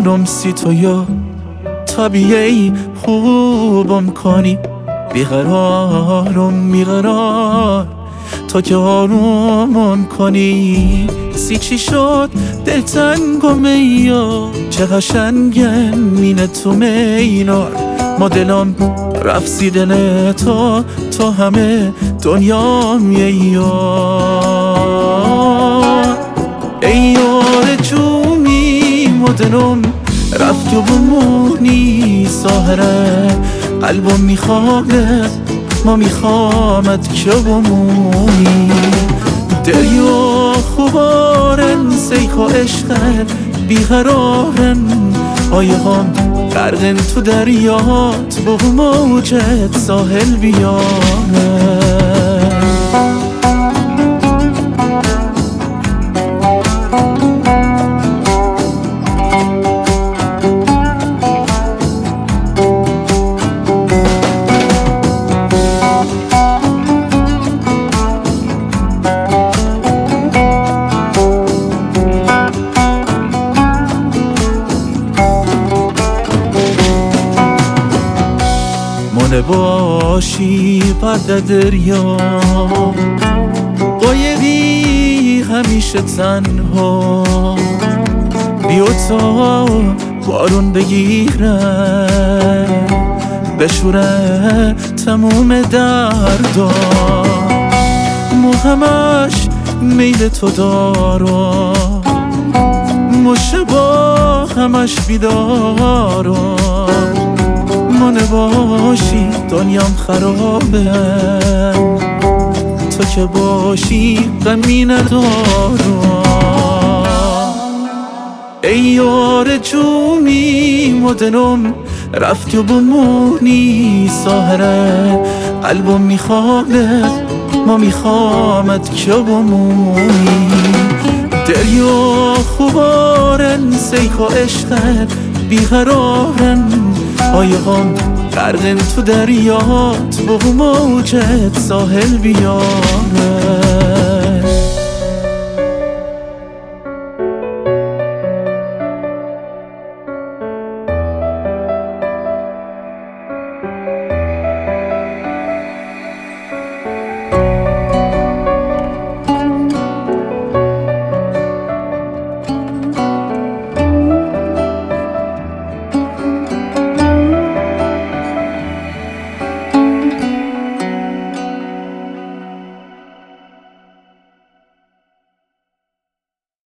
جانم سی تو یا طبیعی خوبم کنی بیقرارم میقرار تا که آرومم کنی سی چی شد دلتنگم یا چه قشنگن مینه تو مینار ما دلم رفت سی دل تو همه دنیام یه یار ای یار جونی ما دلم رفت و بمونی ساهره قلبم میخواد ما میخوامد که بمونی دریا خوبارن سیخ و عشقت بیقرارن آیه هم غرقن تو دریات با موجت ساحل بیارن مونه باشی پرده دریا قایقی همیشه تنها بیا تا بارون بگیره بشوره تموم دردا مو همش میل تو دارم مشه با همش بیدارم مونه باشی دنیام خرابه تو که باشی غمی ندارم ای یار جونی مدنم رفت و بمونی ساهره قلبم میخواد ما میخوامد که بمونی دریا خوبارن سیخ و عشقت بیقرارن آیه هم غرقن تو دریات با موجت ساحل بیاره